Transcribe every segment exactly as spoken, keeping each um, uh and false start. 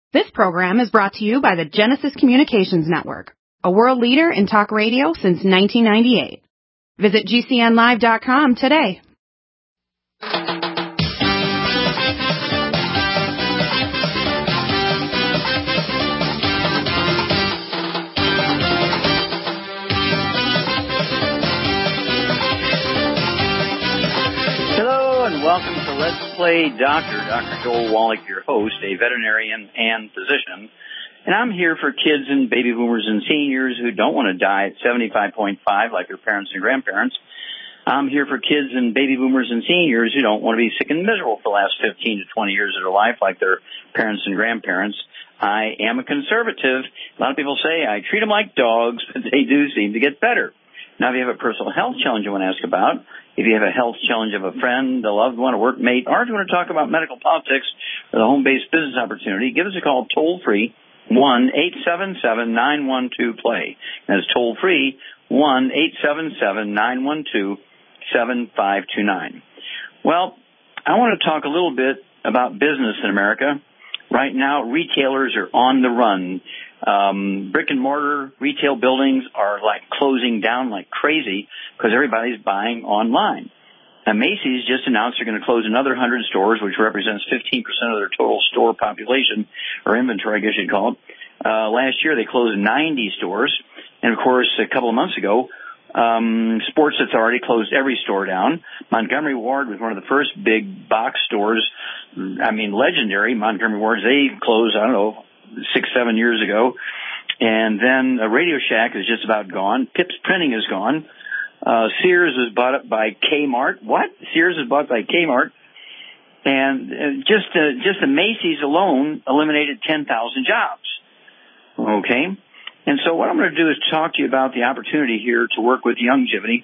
This program is brought to you by the Genesis Communications Network, a world leader in talk radio since nineteen ninety-eight. Visit G C N live dot com today. Hello and welcome to Let's Play Doctor. Doctor Joel Wallach, your host, a veterinarian and physician. And I'm here for kids and baby boomers and seniors who don't want to die at seventy-five point five like their parents and grandparents. I'm here for kids and baby boomers and seniors who don't want to be sick and miserable for the last fifteen to twenty years of their life like their parents and grandparents. I am a conservative. A lot of people say I treat them like dogs, but they do seem to get better. Now, if you have a personal health challenge you want to ask about, if you have a health challenge of a friend, a loved one, a workmate, or if you want to talk about medical politics or the home-based business opportunity, give us a call toll-free, one eight seven seven, nine one two, play. That's toll-free, one eight seven seven, nine one two, seven five two nine. Well, I want to talk a little bit about business in America. Right now, retailers are on the run. Um, brick and mortar retail buildings are like closing down like crazy because everybody's buying online. And Macy's just announced they're going to close another one hundred stores, which represents fifteen percent of their total store population, or inventory, I guess you'd call it. Uh, last year they closed ninety stores. And of course, a couple of months ago, um, Sports Authority closed every store down. Montgomery Ward was one of the first big box stores. I mean, legendary Montgomery Wards. They closed, I don't know, six, seven years ago. And then uh, Radio Shack is just about gone. Pips Printing is gone. Uh, Sears was bought up by Kmart. What? Sears was bought by Kmart. And uh, just uh, just the Macy's alone eliminated ten thousand jobs. Okay? And so what I'm going to do is talk to you about the opportunity here to work with Youngevity.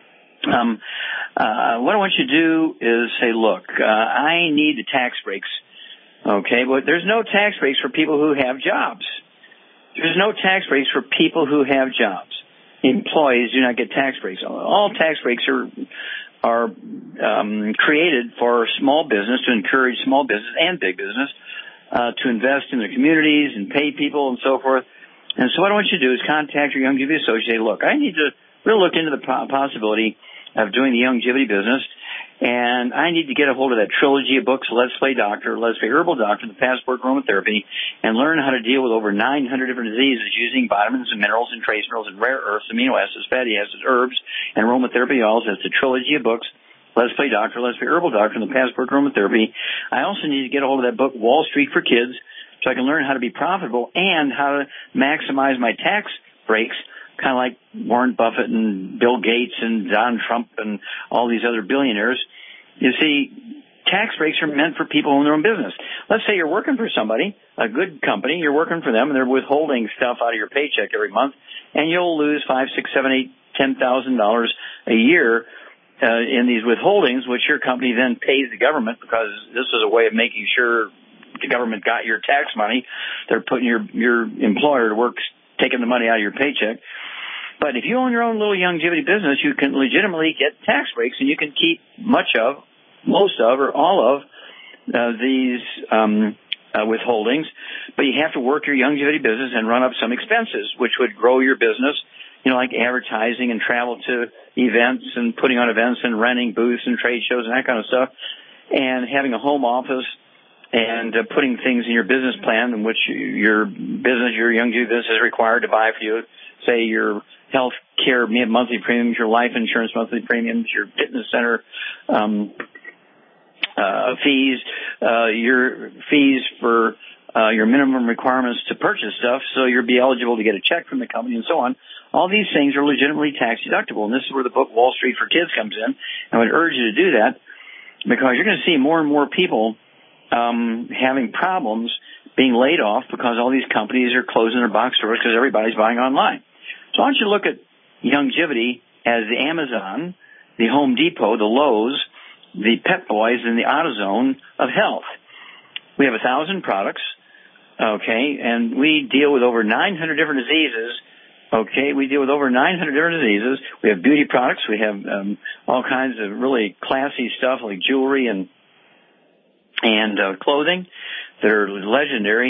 Um, uh, what I want you to do is say, look, uh, I need the tax breaks. Okay, but there's no tax breaks for people who have jobs. There's no tax breaks for people who have jobs. Employees do not get tax breaks. All tax breaks are are um, created for small business, to encourage small business and big business uh, to invest in their communities and pay people and so forth. And so what I want you to do is contact your Youngevity associate. Say, look, I need to really look into the possibility of doing the Youngevity business, and I need to get a hold of that trilogy of books, Let's Play Doctor, Let's Play Herbal Doctor, the Passport Aromatherapy, and learn how to deal with over nine hundred different diseases using vitamins and minerals and trace minerals and rare earths, amino acids, fatty acids, herbs, and aromatherapy oils. That's the trilogy of books, Let's Play Doctor, Let's Play Herbal Doctor, and the Passport Aromatherapy. I also need to get a hold of that book, Wall Street for Kids, so I can learn how to be profitable and how to maximize my tax breaks, kind of like Warren Buffett and Bill Gates and Donald Trump and all these other billionaires. You see, tax breaks are meant for people who own their own business. Let's say you're working for somebody, a good company, you're working for them, and they're withholding stuff out of your paycheck every month, and you'll lose five, six, seven, eight, ten thousand dollars a year uh, in these withholdings, which your company then pays the government, because this is a way of making sure the government got your tax money. They're putting your your employer to work, taking the money out of your paycheck. But if you own your own little Youngevity business, you can legitimately get tax breaks, and you can keep much of, most of, or all of uh, these um, uh, withholdings. But you have to work your Youngevity business and run up some expenses, which would grow your business, you know, like advertising and travel to events and putting on events and renting booths and trade shows and that kind of stuff, and having a home office and uh, putting things in your business plan in which your business, your Youngevity business is required to buy for you, say your health care monthly premiums, your life insurance monthly premiums, your fitness center um, uh, fees, uh, your fees for uh, your minimum requirements to purchase stuff, so you'll be eligible to get a check from the company and so on. All these things are legitimately tax deductible, and this is where the book Wall Street for Kids comes in. I would urge you to do that because you're going to see more and more people um, having problems being laid off because all these companies are closing their box stores because everybody's buying online. So I want you to look at Youngevity as the Amazon, the Home Depot, the Lowe's, the Pep Boys, and the AutoZone of health. We have a thousand products, okay, and we deal with over nine hundred different diseases, okay. We deal with over nine hundred different diseases. We have beauty products. We have um, all kinds of really classy stuff like jewelry and and uh, clothing that are legendary.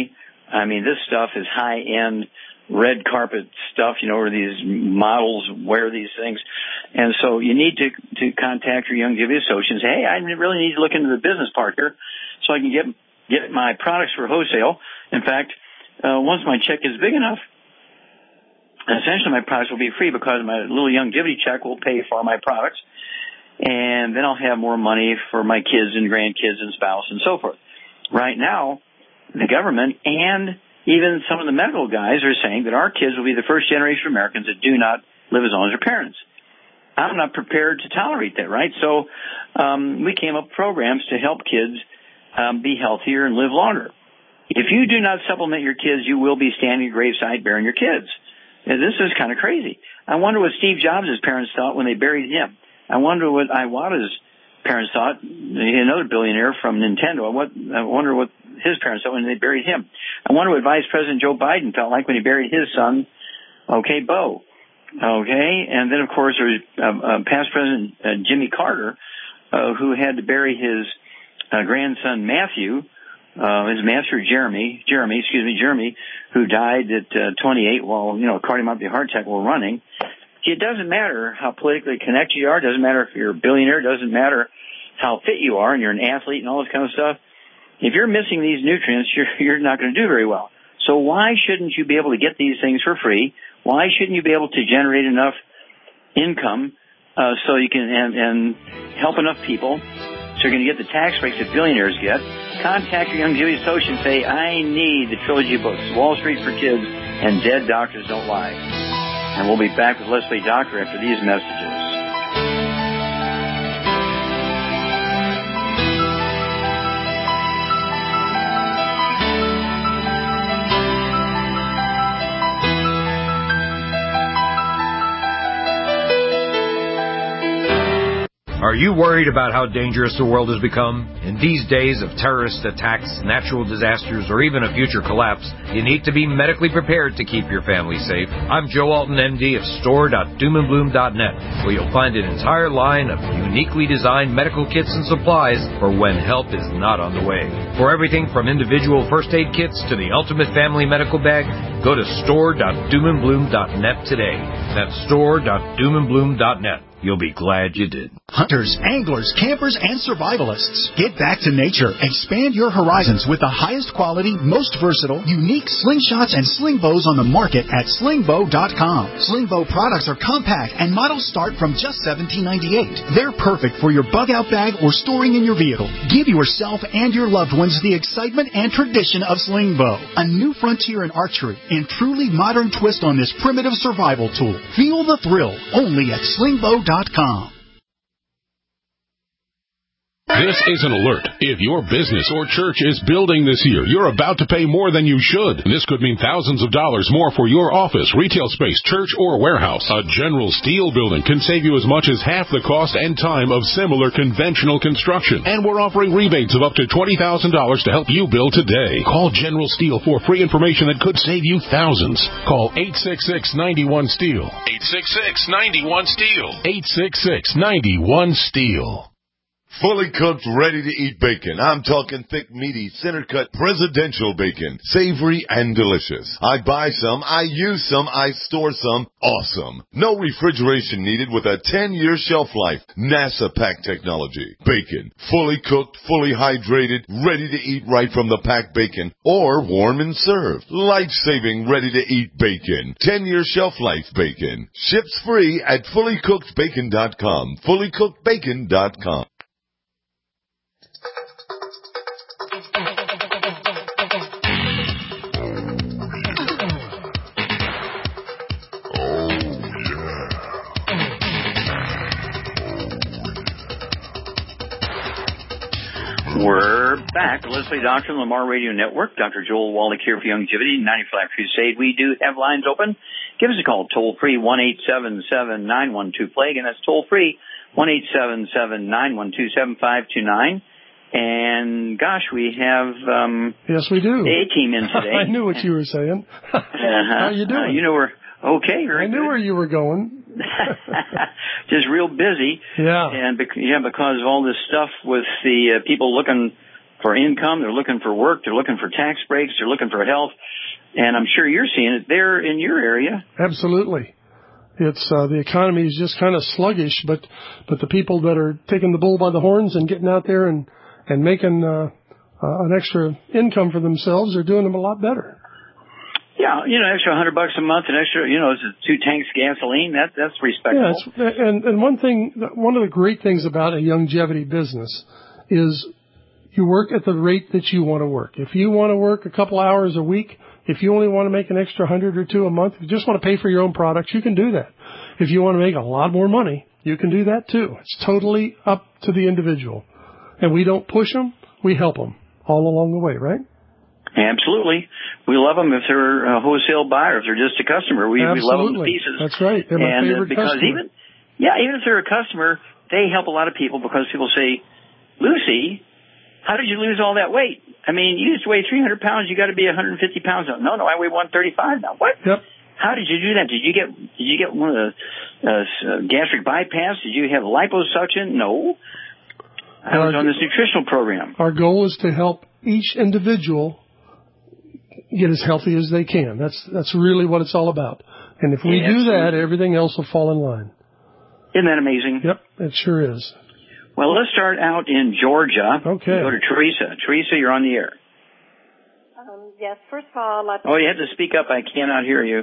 I mean, this stuff is high-end red carpet stuff, you know, where these models wear these things. And so you need to to contact your Youngevity associate and say, hey, I really need to look into the business part here so I can get get my products for wholesale. In fact, uh, once my check is big enough, essentially my products will be free because my little Youngevity check will pay for my products. And then I'll have more money for my kids and grandkids and spouse and so forth. Right now, the government and even some of the medical guys are saying that our kids will be the first generation of Americans that do not live as long as their parents. I'm not prepared to tolerate that, right? So um, we came up with programs to help kids um, be healthier and live longer. If you do not supplement your kids, you will be standing at graveside burying your kids. And this is kind of crazy. I wonder what Steve Jobs' parents thought when they buried him. I wonder what Iwata's parents thought, another billionaire from Nintendo. What, I wonder what his parents thought when they buried him. I wonder what Vice President Joe Biden felt like when he buried his son, okay, Bo. Okay, and then, of course, there was uh, uh, past President uh, Jimmy Carter, uh, who had to bury his uh, grandson Matthew, uh, his master Jeremy, Jeremy, excuse me, Jeremy, who died at uh, twenty-eight while, you know, cardiomyopathy heart attack while running. It doesn't matter how politically connected you are. It doesn't matter if you're a billionaire. It doesn't matter how fit you are and you're an athlete and all this kind of stuff. If you're missing these nutrients, you're, you're not going to do very well. So why shouldn't you be able to get these things for free? Why shouldn't you be able to generate enough income uh, so you can and, and help enough people so you're going to get the tax breaks that billionaires get? Contact your Youngevity associate and say, I need the trilogy of books, Wall Street for Kids and Dead Doctors Don't Lie. And we'll be back with Leslie Doctor after these messages. Are you worried about how dangerous the world has become? In these days of terrorist attacks, natural disasters, or even a future collapse, you need to be medically prepared to keep your family safe. I'm Joe Alton, M D of store dot doom and bloom dot net, where you'll find an entire line of uniquely designed medical kits and supplies for when help is not on the way. For everything from individual first aid kits to the ultimate family medical bag, go to store dot doom and bloom dot net today. That's store dot doom and bloom dot net. You'll be glad you did. Hunters, anglers, campers, and survivalists. Get back to nature. Expand your horizons with the highest quality, most versatile, unique slingshots and sling bows on the market at sling bow dot com. Sling bow products are compact and models start from just seventeen ninety-eight. They're perfect for your bug-out bag or storing in your vehicle. Give yourself and your loved ones the excitement and tradition of sling bow. A new frontier in archery and truly modern twist on this primitive survival tool. Feel the thrill only at sling bow dot com. This is an alert. If your business or church is building this year, you're about to pay more than you should. This could mean thousands of dollars more for your office, retail space, church, or warehouse. A General Steel building can save you as much as half the cost and time of similar conventional construction. And we're offering rebates of up to twenty thousand dollars to help you build today. Call General Steel for free information that could save you thousands. Call eight six six, nine one, STEEL. eight six six, nine one, STEEL. eight six six, nine one, STEEL. Fully cooked, ready-to-eat bacon. I'm talking thick, meaty, center-cut, presidential bacon. Savory and delicious. I buy some, I use some, I store some. Awesome. No refrigeration needed with a ten-year shelf life. NASA pack technology. Bacon. Fully cooked, fully hydrated, ready to eat right from the packed bacon. Or warm and served. Life-saving, ready-to-eat bacon. ten-year shelf life bacon. Ships free at fully cooked bacon dot com. fully cooked bacon dot com. We're back. Leslie Doctor, Lamar Radio Network. Doctor Joel Wallach here for Youngevity, ninety-five Crusade. We do have lines open. Give us a call, toll-free, one eight seven seven, nine one two, plague, and that's toll-free, one eight seven seven, nine one two, seven five two nine. And, gosh, we have um, yes, we do. the A-team in today. I knew what you were saying. uh-huh. How you doing? Uh, you know we're okay. Very I knew good. where you were going. Just real busy. Yeah. And bec- yeah, because of all this stuff with the uh, people looking for income. They're looking for work. They're looking for tax breaks. They're looking for health. And I'm sure you're seeing it there in your area. Absolutely. It's uh, the economy is just kind of sluggish, but but the people that are taking the bull by the horns and getting out there and and making uh, uh, an extra income for themselves are doing them a lot better. Yeah, you know, extra hundred bucks a month, an extra, you know, two tanks of gasoline. That that's respectable. Yeah, it's, and and one thing, one of the great things about a longevity business is you work at the rate that you want to work. If you want to work a couple hours a week, if you only want to make an extra hundred or two a month, if you just want to pay for your own products, you can do that. If you want to make a lot more money, you can do that too. It's totally up to the individual. And we don't push them, we help them all along the way, right? Absolutely. We love them if they're a wholesale buyer, if they're just a customer. We, we love them to pieces. That's right. They're my and favorite because customer. even, yeah, even if they're a customer, they help a lot of people because people say, Lucy, how did you lose all that weight? I mean, you used to weigh three hundred pounds. You got to be one hundred fifty pounds. No, no, I weigh one thirty-five now. What? Yep. How did you do that? Did you get did you get one of the uh, gastric bypass? Did you have liposuction? No. I was on this nutritional program. Our goal is to help each individual get as healthy as they can. That's that's really what it's all about. And if we yeah, do absolutely. that, everything else will fall in line. Isn't that amazing? Yep, it sure is. Well, let's start out in Georgia. Okay. Go to Teresa. Teresa, you're on the air. Um, yes, first of all, I'd like to... Oh, you have to speak up. I cannot hear you.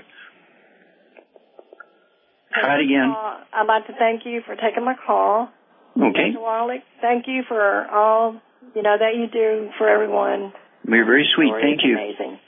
Try it again. All, I'd like to thank you for taking my call. Okay. Mister Wallach, thank you for all, you know, that you do for everyone. You're very sweet. Thank you. Amazing.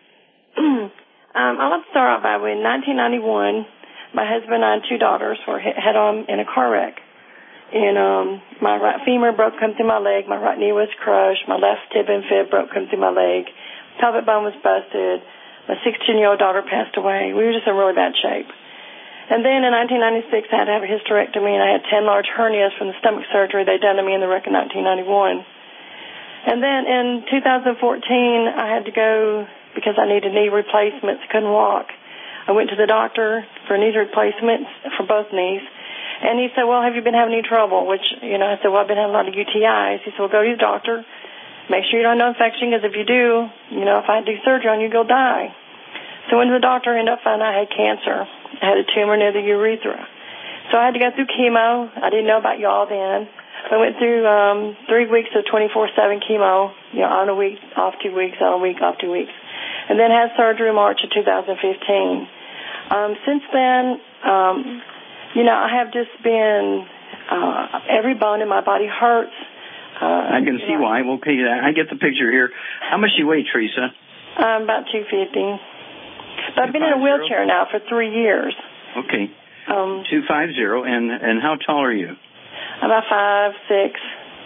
um, I'd like to start off by, in nineteen ninety-one, my husband and I and two daughters were hit head on in a car wreck. And um, my right femur broke, come through my leg. My right knee was crushed. My left tib and fib broke, come through my leg. Pelvic bone was busted. My sixteen-year-old daughter passed away. We were just in really bad shape. And then in nineteen ninety-six, I had to have a hysterectomy, and I had ten large hernias from the stomach surgery they done to me in the wreck in nineteen ninety-one. And then in two thousand fourteen, I had to go because I needed knee replacements. Couldn't walk. I went to the doctor for knee replacements for both knees. And he said, well, have you been having any trouble? Which, you know, I said, well, I've been having a lot of U T Is. He said, well, go to your doctor. Make sure you don't have no infection, because if you do, you know, if I do surgery on you, you'll die. So I went to the doctor, ended up finding I had cancer. I had a tumor near the urethra. So I had to go through chemo. I didn't know about y'all then. I went through um, three weeks of twenty-four seven chemo, you know, on a week, off two weeks, on a week, off two weeks. And then had surgery in March of two thousand fifteen. Um, since then, um, you know, I have just been, uh, every bone in my body hurts. Uh, I can see know, why. Okay, I get the picture here. How much do you weigh, Teresa? Um, about two fifty. But I've been in a wheelchair now for three years. Okay. Um, two fifty. And, and how tall are you? About five, six.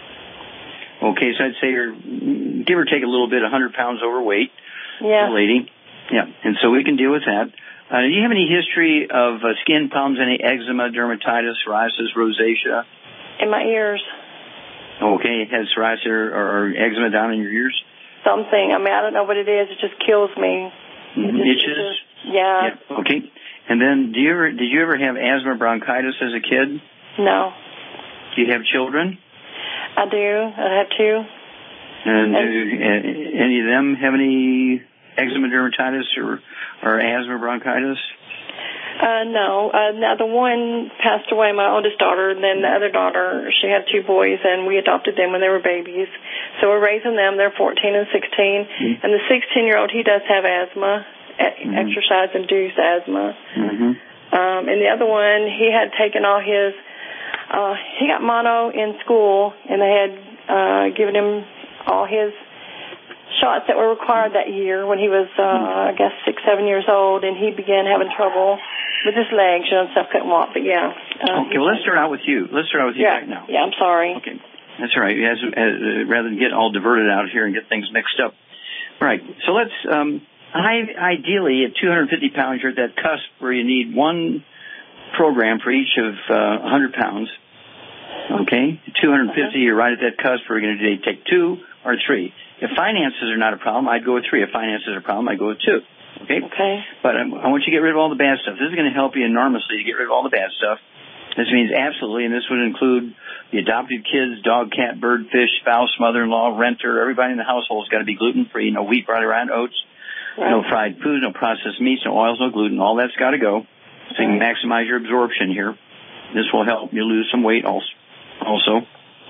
Okay, so I'd say you're, give or take a little bit, one hundred pounds overweight. Yeah. Lady. Yeah, and so we can deal with that. Uh, do you have any history of uh, skin problems, any eczema, dermatitis, psoriasis, rosacea? In my ears. Okay, has psoriasis or, or eczema down in your ears? Something. I mean, I don't know what it is. It just kills me. Mm-hmm. It just, Itches? it just, yeah. yeah. Okay. And then, do you ever did you ever have asthma, bronchitis as a kid? No. Do you have children? I do. I have two. And, and do uh, any of them have any eczema, dermatitis, or or asthma, bronchitis? Uh, no. Uh, now, the one passed away, my oldest daughter, and then the other daughter, she had two boys, and we adopted them when they were babies. So we're raising them. They're fourteen and sixteen. Mm-hmm. And the sixteen-year-old, he does have asthma, mm-hmm. exercise-induced asthma. Mm-hmm. Um, and the other one, he had taken all his, uh, he got mono in school, and they had uh, given him all his shots that were required that year when he was, uh, I guess, six, seven years old, and he began having trouble with his legs, you know, and stuff, couldn't walk, but yeah. Uh, okay, well, let's start out with you. Let's start out with you yeah, right now. Yeah, I'm sorry. Okay, that's all right. As, as, rather than get all diverted out here and get things mixed up. All right, so let's, um, I, ideally, at two hundred fifty pounds, you're at that cusp where you need one program for each of uh, one hundred pounds. Okay, two hundred fifty, uh-huh. You're right at that cusp where you're going to take two or three. If finances are not a problem, I'd go with three. If finances are a problem, I'd go with two. Okay? Okay. But I, I want you to get rid of all the bad stuff. This is going to help you enormously to get rid of all the bad stuff. This means absolutely, and this would include the adopted kids, dog, cat, bird, fish, spouse, mother-in-law, renter. Everybody in the household has got to be gluten-free. No wheat, barley, rye, oats, right. No fried foods, no processed meats, no oils, no gluten. All that's got to go. So you can maximize your absorption here. This will help you lose some weight also.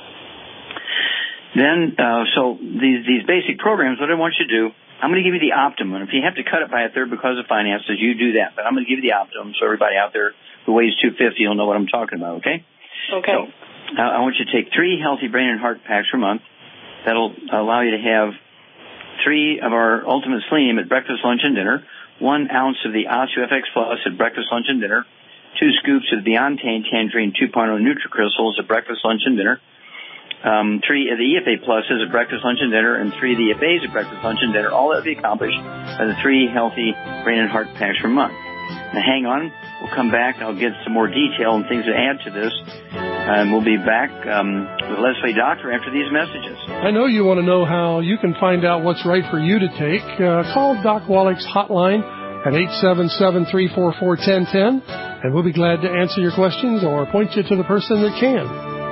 Then, uh, so these these basic programs, what I want you to do, I'm going to give you the optimum. If you have to cut it by a third because of finances, you do that. But I'm going to give you the optimum so everybody out there who weighs two hundred fifty will know what I'm talking about, okay? Okay. So uh, I want you to take three healthy brain and heart packs per month. That'll allow you to have three of our Ultimate Selenium at breakfast, lunch, and dinner, one ounce of the OsteoFX Plus at breakfast, lunch, and dinner, two scoops of Beyond Tangerine two point oh NutriCrystals at breakfast, lunch, and dinner, Um, three of the E F A Pluses at breakfast, lunch, and dinner, and three of the E F As at breakfast, lunch, and dinner. All that will be accomplished by the three healthy brain and heart packs per month. Now, hang on. We'll come back. I'll get some more detail and things to add to this. And we'll be back um, with Leslie Doctor after these messages. I know you want to know how you can find out what's right for you to take. Uh, call Doc Wallach's hotline at eight seven seven, three four four, one zero one zero, and we'll be glad to answer your questions or point you to the person that can.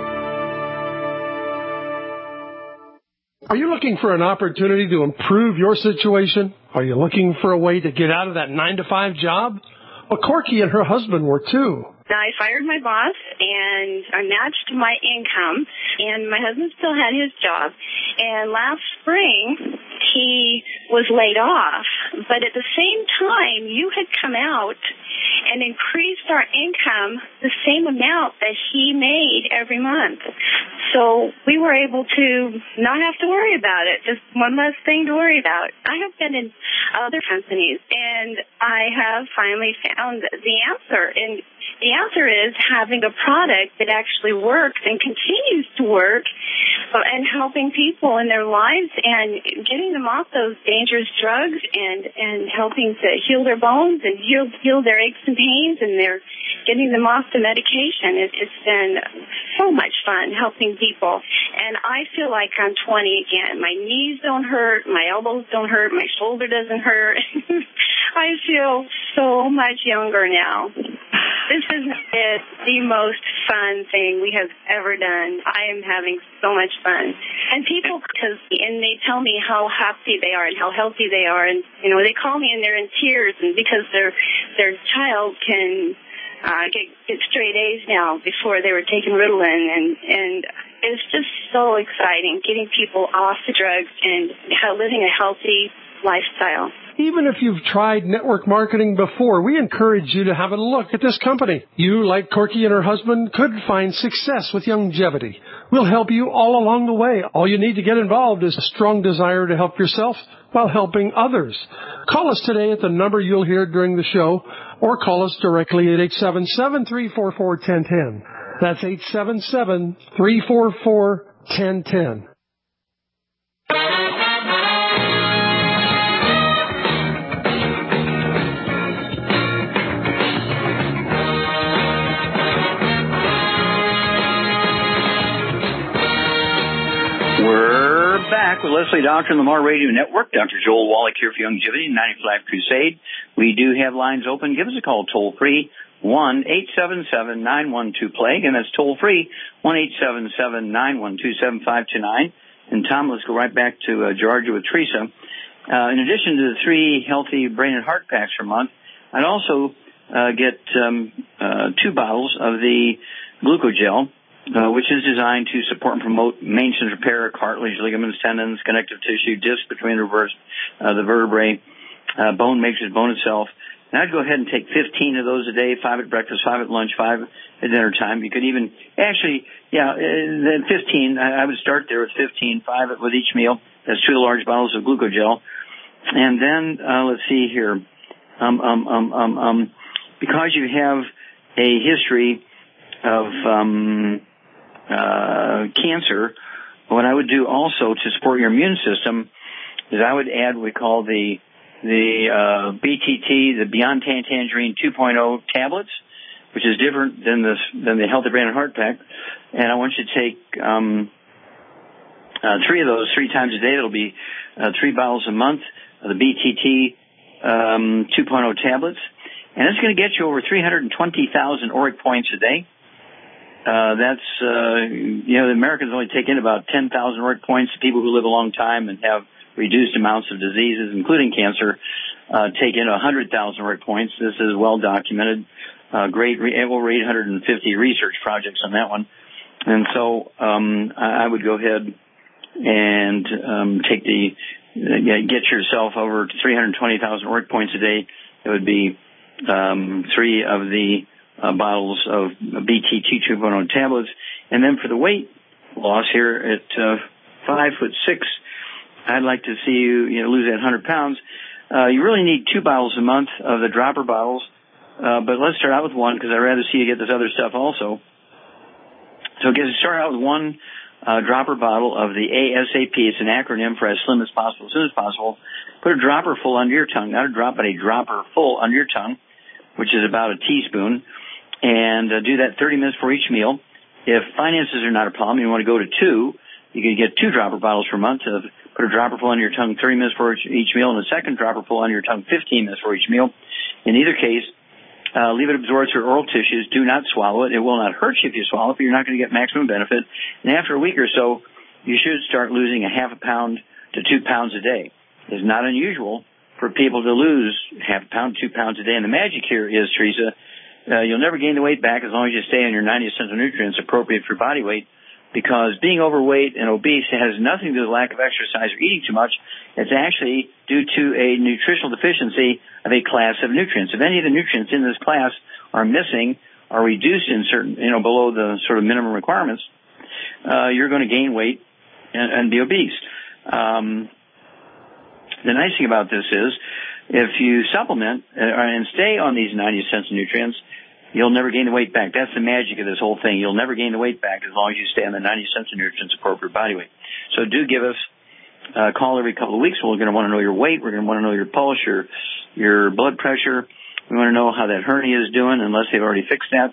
Are you looking for an opportunity to improve your situation? Are you looking for a way to get out of that nine to five job? Well, Corky and her husband were too. I fired my boss, and I matched my income, and my husband still had his job. And last spring, he was laid off. But at the same time, you had come out and increased our income the same amount that he made every month. So we were able to not have to worry about it, just one less thing to worry about. I have been in other companies, and I have finally found the answer. And the answer is having a product that actually works and continues to work and helping people in their lives and getting them off those dangerous drugs and, and helping to heal their bones and heal, heal their aches and pains, and they're getting them off the medication. It, it's been so much fun helping people. And I feel like I'm twenty again. My knees don't hurt. My elbows don't hurt. My shoulder doesn't hurt. I feel so much younger now. This is the most fun thing we have ever done. I am having so much fun. And people, because, and they tell me how happy they are and how healthy they are. And, you know, they call me and they're in tears, and because their, their child can uh, get, get straight A's now before they were taking Ritalin. And, and it's just so exciting getting people off the drugs and how, living a healthy lifestyle. Even if you've tried network marketing before, we encourage you to have a look at this company. You, like Corky and her husband, could find success with Youngevity. We'll help you all along the way. All you need to get involved is a strong desire to help yourself while helping others. Call us today at the number you'll hear during the show, or call us directly at eight seven seven, three four four, one zero one zero. That's eight seven seven, three four four, one zero one zero. We're back with Leslie Doctor on the Mar Radio Network. Doctor Joel Wallach here for Youngevity, ninety-five Crusade. We do have lines open. Give us a call toll free, one eight seven seven, nine one two, plague, and that's toll free, one eight seven seven, nine one two, seven five two nine. And Tom, let's go right back to uh, Georgia with Teresa. Uh, in addition to the three healthy brain and heart packs per month, I'd also uh, get um, uh, two bottles of the Glucogel, Uh, which is designed to support and promote maintenance repair of cartilage, ligaments, tendons, connective tissue, discs between the, reverse, uh, the vertebrae, uh, bone makes bone itself. And I'd go ahead and take fifteen of those a day, five at breakfast, five at lunch, five at dinner time. You could even, actually, yeah, then fifteen, I, I would start there with fifteen, five with each meal. That's two large bottles of Glucogel. And then, uh, let's see here, um, um, um, um, um, because you have a history of, um, Uh, cancer, what I would do also to support your immune system is I would add what we call the the uh, B T T, the Beyond Tangerine two point oh tablets, which is different than this than the Healthy Brain and Heart Pack. And I want you to take um, uh, three of those three times a day. That'll be uh, three bottles a month of the B T T um, two point oh tablets, and it's going to get you over three hundred twenty thousand auric points a day. uh, that's, uh, you know, the Americans only take in about ten thousand work points. People who live a long time and have reduced amounts of diseases, including cancer, uh, take in one hundred thousand work points. This is well documented. Uh, great, re- over eight hundred fifty research projects on that one. And so, um, I, I would go ahead and, um, take the, uh, get yourself over to three hundred twenty thousand work points a day. It would be, um, three of the, uh, bottles of B T T two point oh tablets. And then for the weight loss here at, uh, five foot six, I'd like to see you, you know, lose that one hundred pounds. Uh, you really need two bottles a month of the dropper bottles. Uh, but let's start out with one because I'd rather see you get this other stuff also. So get start out with one uh, dropper bottle of the A S A P. It's an acronym for as slim as possible, as soon as possible. Put a dropper full under your tongue, not a drop, but a dropper full under your tongue, which is about a teaspoon. And uh, do that thirty minutes for each meal. If finances are not a problem, you want to go to two. You can get two dropper bottles per month. Uh, put a dropper full under your tongue thirty minutes for each, each meal, and a second dropper full under your tongue fifteen minutes for each meal. In either case, Uh, leave it absorb through oral tissues. Do not swallow it. It will not hurt you if you swallow it, but you're not going to get maximum benefit. And after a week or so, you should start losing a half a pound to two pounds a day. It's not unusual for people to lose half a pound, two pounds a day. And the magic here is, Teresa, uh, you'll never gain the weight back as long as you stay on your ninety essential nutrients appropriate for body weight, because being overweight and obese has nothing to do with lack of exercise or eating too much. It's actually due to a nutritional deficiency of a class of nutrients. If any of the nutrients in this class are missing or reduced in certain, you know, below the sort of minimum requirements, uh, you're going to gain weight and, and be obese. Um, the nice thing about this is if you supplement uh, and stay on these ninety essential nutrients, you'll never gain the weight back. That's the magic of this whole thing. You'll never gain the weight back as long as you stay on the ninety essential nutrients appropriate body weight. So do give us a call every couple of weeks. We're going to want to know your weight. We're going to want to know your pulse, your your blood pressure. We want to know how that hernia is doing, unless they've already fixed that.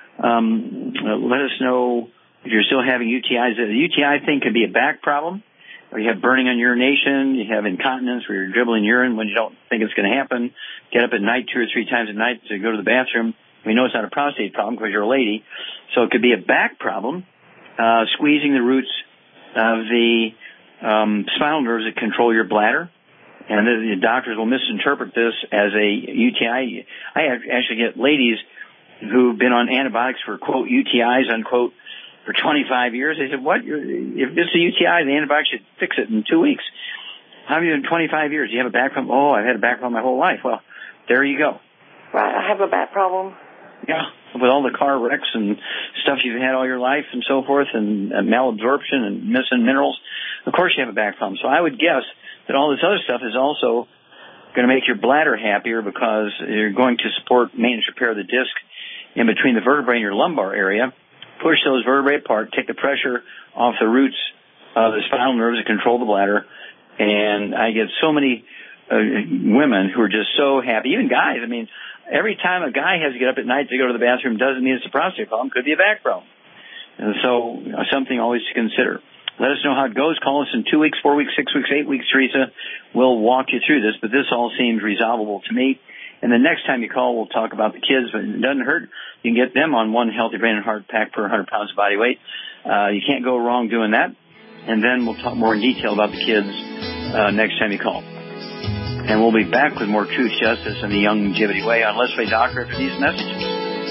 Um, let us know if you're still having U T Is. The U T I thing could be a back problem, or you have burning on urination, you have incontinence where you're dribbling urine when you don't think it's going to happen. Get up at night two or three times at night to go to the bathroom. We know it's not a prostate problem because you're a lady. So it could be a back problem, uh, squeezing the roots of the um, spinal nerves that control your bladder. And the, the doctors will misinterpret this as a U T I. I actually get ladies who've been on antibiotics for, quote, U T Is, unquote, for twenty-five years. They said, what? You're, if it's a U T I, the antibiotics should fix it in two weeks. How have you been twenty-five years? Do you have a back problem? Oh, I've had a back problem my whole life. Well, there you go. Right, I have a back problem. Yeah, with all the car wrecks and stuff you've had all your life and so forth, and, and malabsorption and missing minerals, of course you have a back problem. So I would guess that all this other stuff is also going to make your bladder happier because you're going to support maintenance repair of the disc in between the vertebrae and your lumbar area, push those vertebrae apart, take the pressure off the roots of the spinal nerves that control the bladder. And I get so many uh, women who are just so happy, even guys. I mean, every time a guy has to get up at night to go to the bathroom doesn't mean it's a prostate problem. Could be a back problem. And so you know, something always to consider. Let us know how it goes. Call us in two weeks, four weeks, six weeks, eight weeks, Teresa. We'll walk you through this, but this all seems resolvable to me. And the next time you call, we'll talk about the kids, but it doesn't hurt. You can get them on one Healthy Brain and Heart pack per one hundred pounds of body weight. Uh, you can't go wrong doing that. And then we'll talk more in detail about the kids uh, next time you call. And we'll be back with more Truth, Justice, and the Youngevity Way on Let's Play Doctor after these messages.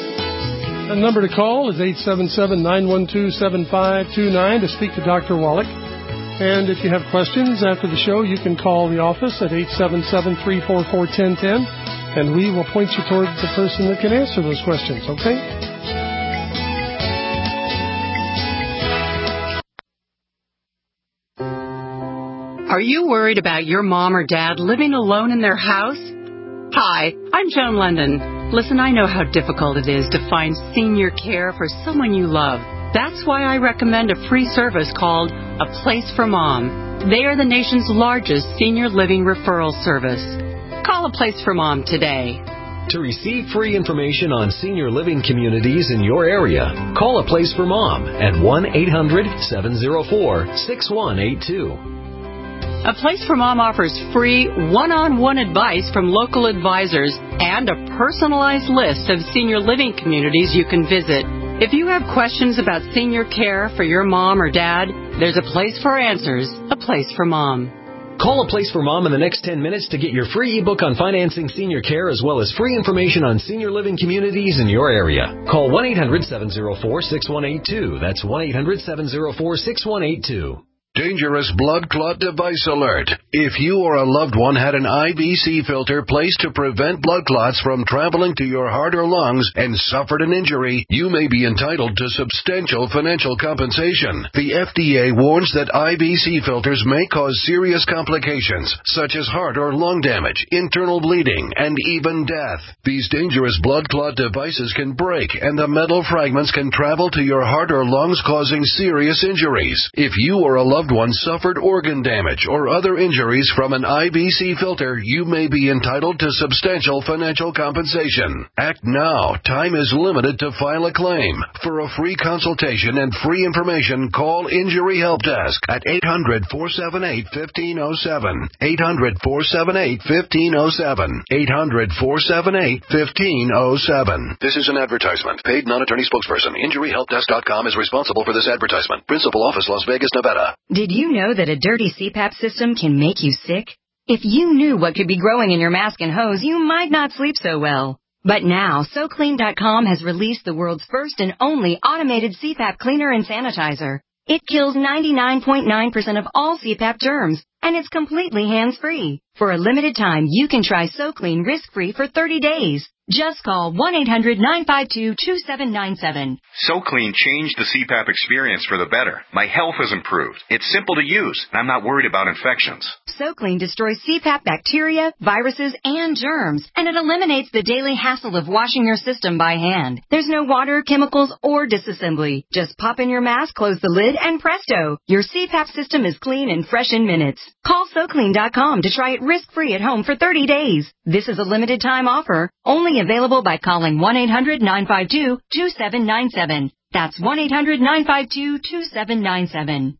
The number to call is eight seven seven, nine one two, seven five two nine to speak to Doctor Wallach. And if you have questions after the show, you can call the office at eight seven seven, three four four, one zero one zero, and we will point you towards the person that can answer those questions, okay? Are you worried about your mom or dad living alone in their house? Hi, I'm Joan London. Listen, I know how difficult it is to find senior care for someone you love. That's why I recommend a free service called A Place for Mom. They are the nation's largest senior living referral service. Call A Place for Mom today. To receive free information on senior living communities in your area, call A Place for Mom at one eight hundred, seven oh four, six one eight two. A Place for Mom offers free one-on-one advice from local advisors and a personalized list of senior living communities you can visit. If you have questions about senior care for your mom or dad, there's a place for answers, a place for mom. Call A Place for Mom in the next ten minutes to get your free ebook on financing senior care as well as free information on senior living communities in your area. Call one eight hundred seven oh four six one eight two. That's one eight hundred seven oh four six one eight two. Dangerous blood clot device alert. If you or a loved one had an I V C filter placed to prevent blood clots from traveling to your heart or lungs and suffered an injury, you may be entitled to substantial financial compensation. The F D A warns that I V C filters may cause serious complications, such as heart or lung damage, internal bleeding, and even death. These dangerous blood clot devices can break, and the metal fragments can travel to your heart or lungs, causing serious injuries. If you or a loved one suffered organ damage or other injuries from an I V C filter, you may be entitled to substantial financial compensation. Act now. Time is limited to file a claim. For a free consultation and free information, call Injury Help Desk at eight hundred four seven eight one five zero seven. eight hundred four seven eight one five zero seven. eight hundred four seven eight one five zero seven. This is an advertisement. Paid non-attorney spokesperson. Injury Help Desk dot com is responsible for this advertisement. Principal office, Las Vegas, Nevada. Did you know that a dirty C PAP system can make you sick? If you knew what could be growing in your mask and hose, you might not sleep so well. But now, So Clean dot com has released the world's first and only automated C PAP cleaner and sanitizer. It kills ninety-nine point nine percent of all C PAP germs, and it's completely hands-free. For a limited time, you can try SoClean risk-free for thirty days. Just call one eight hundred nine five two two seven nine seven. SoClean changed the C PAP experience for the better. My health has improved. It's simple to use, and I'm not worried about infections. SoClean destroys C PAP bacteria, viruses, and germs, and it eliminates the daily hassle of washing your system by hand. There's no water, chemicals, or disassembly. Just pop in your mask, close the lid, and presto! Your C PAP system is clean and fresh in minutes. Call So Clean dot com to try it risk-free at home for thirty days. This is a limited time offer, only available by calling one eight hundred nine five two two seven nine seven. That's one eight hundred nine five two two seven nine seven.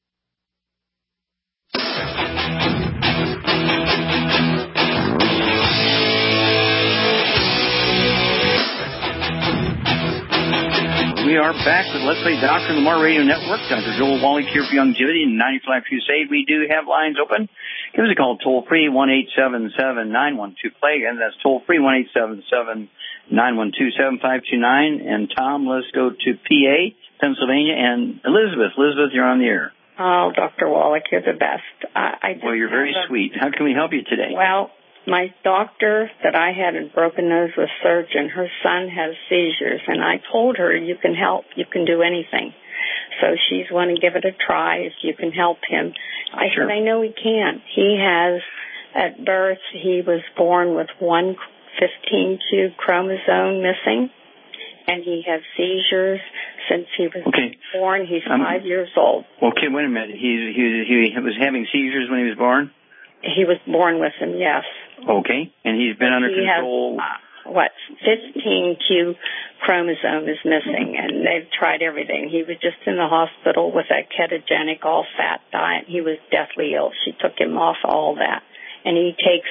We are back with Let's Play Doctor and Lamar Radio Network. Doctor Joel Wallach here for Longevity and ninety-five Crusade. We do have lines open. Give us a call toll free, one eight seven seven nine one two play. Again, that's toll free, one eight seven seven nine one two seven five two nine. And Tom, let's go to P A, Pennsylvania, and Elizabeth. Elizabeth, you're on the air. Oh, Doctor Wallach, you're the best. I, I just well, you're very a, sweet. How can we help you today? Well, my doctor that I had a broken nose with surgeon, her son has seizures, and I told her, you can help, you can do anything. So she's want to give it a try if you can help him. I sure. said, I know he can. He has, at birth, he was born with one fifteen q chromosome missing, and he has seizures since he was okay. born. He's um, five years old. Okay, wait a minute. He, he, he was having seizures when he was born? He was born with them, yes. Okay, and he's been and under he control. Has, uh, what, fifteen q chromosome is missing, and they've tried everything. He was just in the hospital with that ketogenic, all-fat diet. He was deathly ill. She took him off all that. And he takes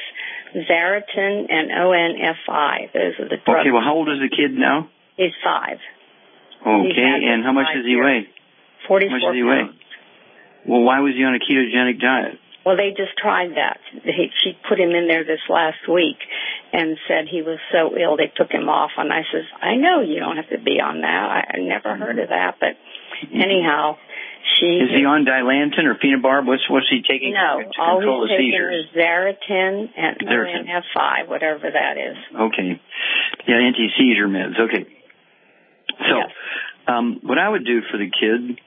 Zaritin and O N F I. Those are the drugs. Okay, well, how old is the kid now? He's five. Okay, and how much does he weigh? forty-four How much does he pounds. weigh? Well, why was he on a ketogenic diet? Well, they just tried that. He, she put him in there this last week and said he was so ill they took him off. And I says, I know you don't have to be on that. I, I never heard of that. But anyhow, she... Is he on Dilantin or Phenobarb? What's, what's he taking no, to all control he's the taking seizures? is Zaritin and O Zaritin. N F I, whatever that is. Okay. Yeah, anti-seizure meds. Okay. So, yes. um, what I would do for the kid...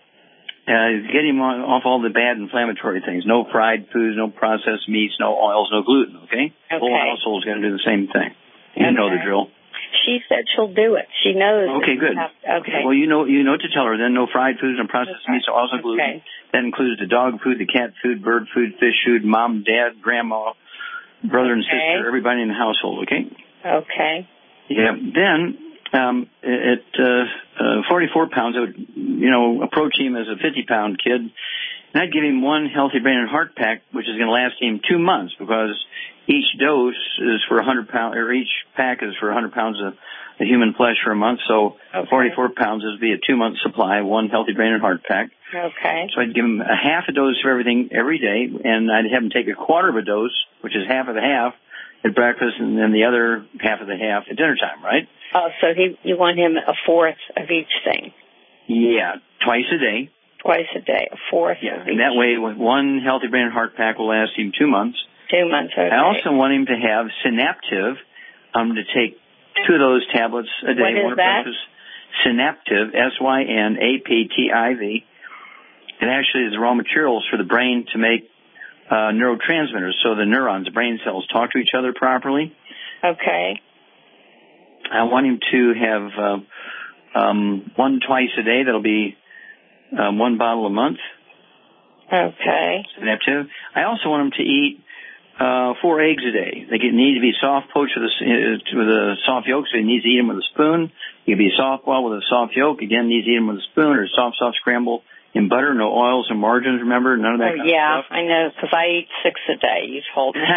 Uh, get him on, off all the bad inflammatory things. No fried foods, no processed meats, no oils, no gluten, okay? Okay. The whole household's going to do the same thing. You okay. know the drill. She said she'll do it. She knows. Okay, good. Have, okay. Well, you know you know what to tell her then. No fried foods, no processed okay. meats, no oils, no gluten. Okay. That includes the dog food, the cat food, bird food, fish food, mom, dad, grandma, brother and okay. sister, everybody in the household, okay? Okay. Yeah. Then... Um, at uh, uh, forty-four pounds, I would, you know, approach him as a fifty-pound kid, and I'd give him one healthy brain and heart pack, which is going to last him two months because each dose is for one hundred pounds, or each pack is for one hundred pounds of the human flesh for a month. So okay. forty-four pounds would be a two-month supply, one Healthy Brain and Heart pack. Okay. So I'd give him a half a dose of everything every day, and I'd have him take a quarter of a dose, which is half of the half, at breakfast, and then the other half of the half at dinner time, right? Oh, so he, you want him a fourth of each thing? Yeah, twice a day. Twice a day, a fourth Yeah, of and each. that way, with one Healthy Brain and Heart pack will last him two months. Two months, okay. I also want him to have Synaptive, um, to take two of those tablets a day. What is one that? Synaptive, S Y N A P T I V. It actually is the raw materials for the brain to make uh, neurotransmitters, so the neurons, the brain cells, talk to each other properly. Okay. I want him to have uh, um, one twice a day. That'll be um, one bottle a month. Okay. Synaptive. I also want him to eat uh, four eggs a day. They get, need to be soft poached with a, uh, with a soft yolk, so he needs to eat them with a spoon. You can be soft boiled with a soft yolk. Again, needs to eat them with a spoon, or soft, soft scramble in butter, no oils and margarines, remember? None of that oh, kind yeah, of stuff. I know, because I eat six a day, you told me.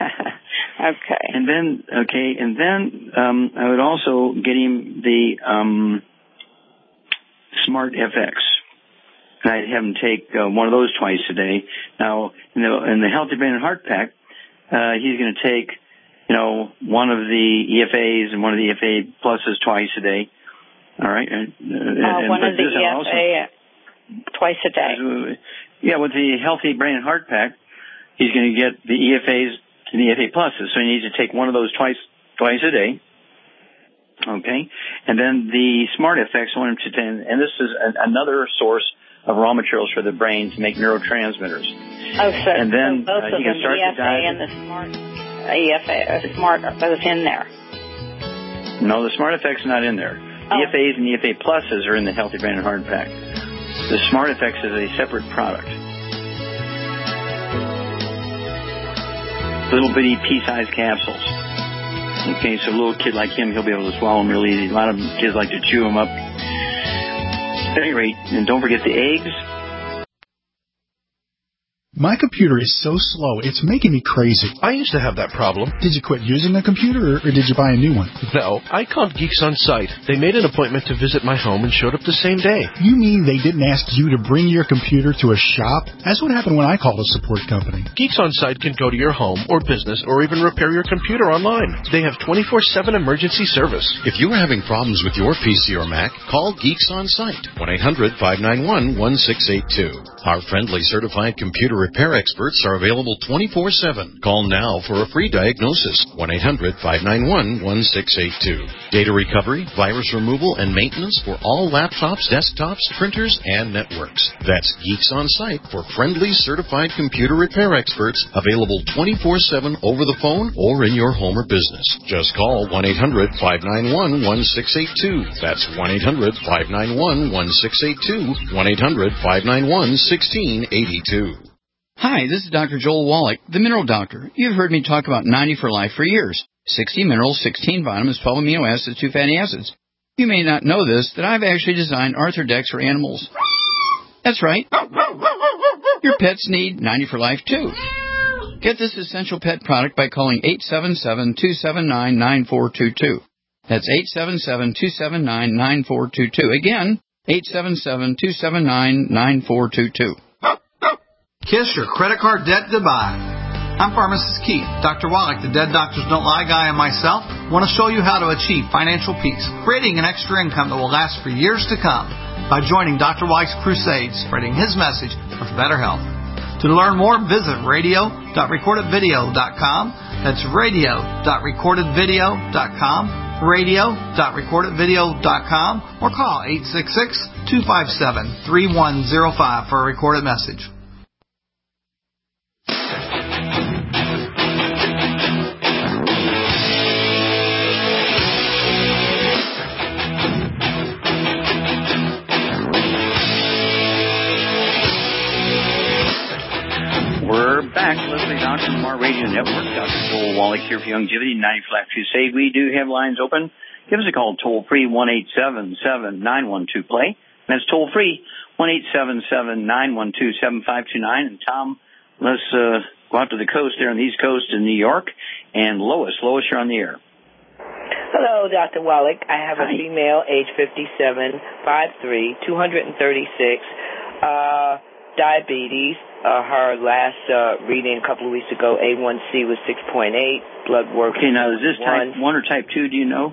Okay. And then, okay, and then um, I would also get him the um, Smart F X. And I'd have him take uh, one of those twice a day. Now, in the, in the Healthy Brain and Heart pack, uh, he's going to take, you know, one of the E F As and one of the E F A pluses twice a day. All right? And, uh, uh, and, one of the E F A also, twice a day. Yeah, with the Healthy Brain and Heart pack, he's going to get the E F As and the E F A pluses. So he needs to take one of those twice twice a day. Okay? And then the Smart F X, I want him to, and this is an, another source of raw materials for the brain to make neurotransmitters. Oh, so, and then so both uh, of you can them, start E F A the diet. and the Smart E F A, uh, Smart are both in there. No, the Smart F X is not in there. Oh. E F As and E F A pluses are in the Healthy Brain and Heart pack. The Smart F X is a separate product. Little bitty pea-sized capsules. Okay, so a little kid like him, he'll be able to swallow them real easy. A lot of kids like to chew them up. At any rate, and don't forget the eggs. My computer is so slow, it's making me crazy. I used to have that problem. Did you quit using a computer, or, or did you buy a new one? No, I called Geeks On Site. They made an appointment to visit my home and showed up the same day. You mean they didn't ask you to bring your computer to a shop? That's what happened when I called a support company. Geeks On Site can go to your home or business or even repair your computer online. They have twenty-four seven emergency service. If you are having problems with your P C or Mac, call Geeks On Site, one eight hundred five nine one one six eight two. Our friendly certified computer repair experts are available twenty-four seven. Call now for a free diagnosis, one eight hundred five nine one one six eight two. Data recovery, virus removal, and maintenance for all laptops, desktops, printers, and networks. That's Geeks On Site for friendly certified computer repair experts, available twenty-four seven over the phone or in your home or business. Just call one eight hundred five nine one one six eight two. That's one eight hundred five nine one one six eight two, one eight hundred five nine one one six eight two. Hi, this is Doctor Joel Wallach, the Mineral Doctor. You've heard me talk about ninety for Life for years. sixty minerals, sixteen vitamins, twelve amino acids, two fatty acids. You may not know this, that I've actually designed Arthrodex for animals. That's right. Your pets need ninety for Life, too. Get this essential pet product by calling eight seven seven, two seven nine, nine four two two. That's eight seven seven, two seven nine, nine four two two. Again, eight seven seven, two seven nine, nine four two two. Kiss your credit card debt goodbye. I'm Pharmacist Keith. Doctor Wallach, the Dead Doctors Don't Lie guy, and myself want to show you how to achieve financial peace, creating an extra income that will last for years to come by joining Doctor Wallach's crusade, spreading his message of better health. To learn more, visit radio dot recorded video dot com. That's radio dot recorded video dot com, radio dot recorded video dot com, or call eight six six, two five seven, three one zero five for a recorded message. We're back, listening to Doctor Lamar Radio Network. Doctor Joel Wallach here for Longevity ninety Flat Crusade. We do have lines open. Give us a call toll free, one eight seven seven, nine one two, play. That's toll free, one eight seven seven, nine one two, seven five two nine. And Tom, let's uh, go go out to the coast there on the East Coast in New York. And Lois, Lois, you're on the air. Hello, Doctor Wallach. I have Hi. a female, age fifty-seven, five three, two hundred thirty-six, uh, diabetes. Uh, her last uh, reading a couple of weeks ago, A one C was six point eight, blood work. Okay, now is this type one or type two, do you know?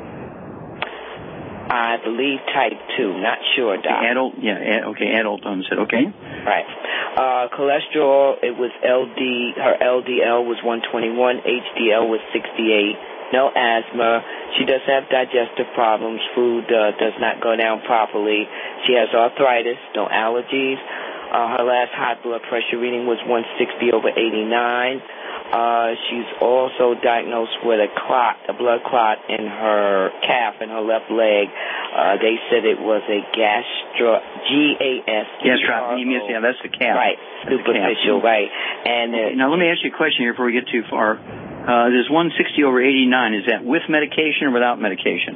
I believe type two, not sure, Doc. Okay, adult, yeah, ad, okay, adult onset, okay. Right. Uh, cholesterol, it was L D, her L D L was one twenty-one, H D L was sixty-eight. No asthma. She does have digestive problems. Food uh, does not go down properly. She has arthritis, no allergies. Uh, her last high blood pressure reading was one sixty over eighty-nine. Uh, she's also diagnosed with a clot, a blood clot in her calf, in her left leg. Uh, they said it was a gastro, G A S T R O. Gastrocnemius, yeah, that's the calf. Right, superficial, right. And uh, now let me ask you a question here before we get too far. Uh, this one sixty over eighty-nine, is that with medication or without medication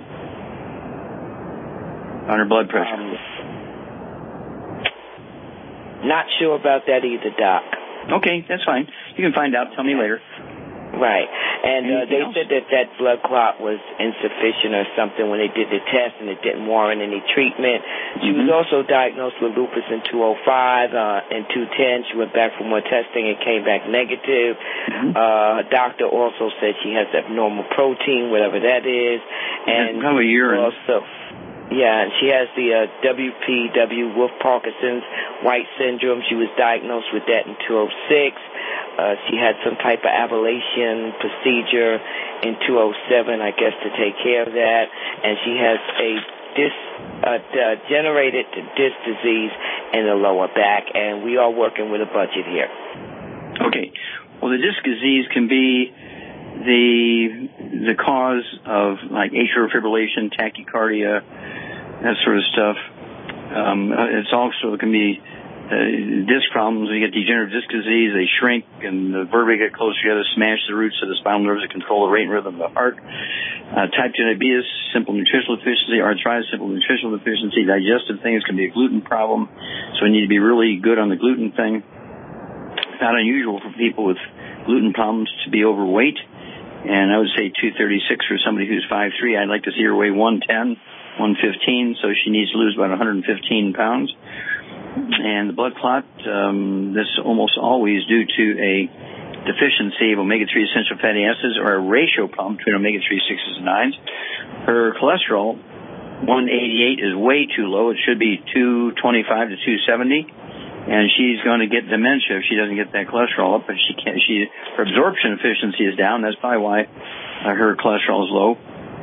on her blood pressure? Um, not sure about that either, Doc. Okay, that's fine. You can find out. Tell me later. Right. And uh, they else? said that that blood clot was insufficient or something when they did the test, and it didn't warrant any treatment. She mm-hmm. was also diagnosed with lupus in two oh five. Uh, in two ten, she went back for more testing and came back negative. Mm-hmm. Uh, her doctor also said she has abnormal protein, whatever that is. And probably urine. Also, yeah, and she has the uh, W P W, Wolff-Parkinson's White syndrome. She was diagnosed with that in two oh six. Uh, she had some type of ablation procedure in two oh seven, I guess, to take care of that. And she has a disc, uh, uh, generated disc disease in the lower back, and we are working with a budget here. Okay. Well, the disc disease can be the the cause of like atrial fibrillation, tachycardia, that sort of stuff. Um, it's also it can be uh, disc problems. You get degenerative disc disease; they shrink, and the vertebrae get closer together, smash the roots of the spinal nerves that control the rate and rhythm of the heart. Uh, type two diabetes, simple nutritional deficiency, arthritis, simple nutritional deficiency, digestive things can be a gluten problem. So we need to be really good on the gluten thing. It's not unusual for people with gluten problems to be overweight. And I would say two thirty-six for somebody who's five three. I'd like to see her weigh one ten, one fifteen, so she needs to lose about one hundred fifteen pounds. And the blood clot, um, this is almost always due to a deficiency of omega three essential fatty acids or a ratio problem between omega three, sixes, and nines. Her cholesterol, one eighty-eight, is way too low. It should be two twenty-five to two seventy. And she's going to get dementia if she doesn't get that cholesterol up. But she can't. She her absorption efficiency is down. That's probably why uh, her cholesterol is low.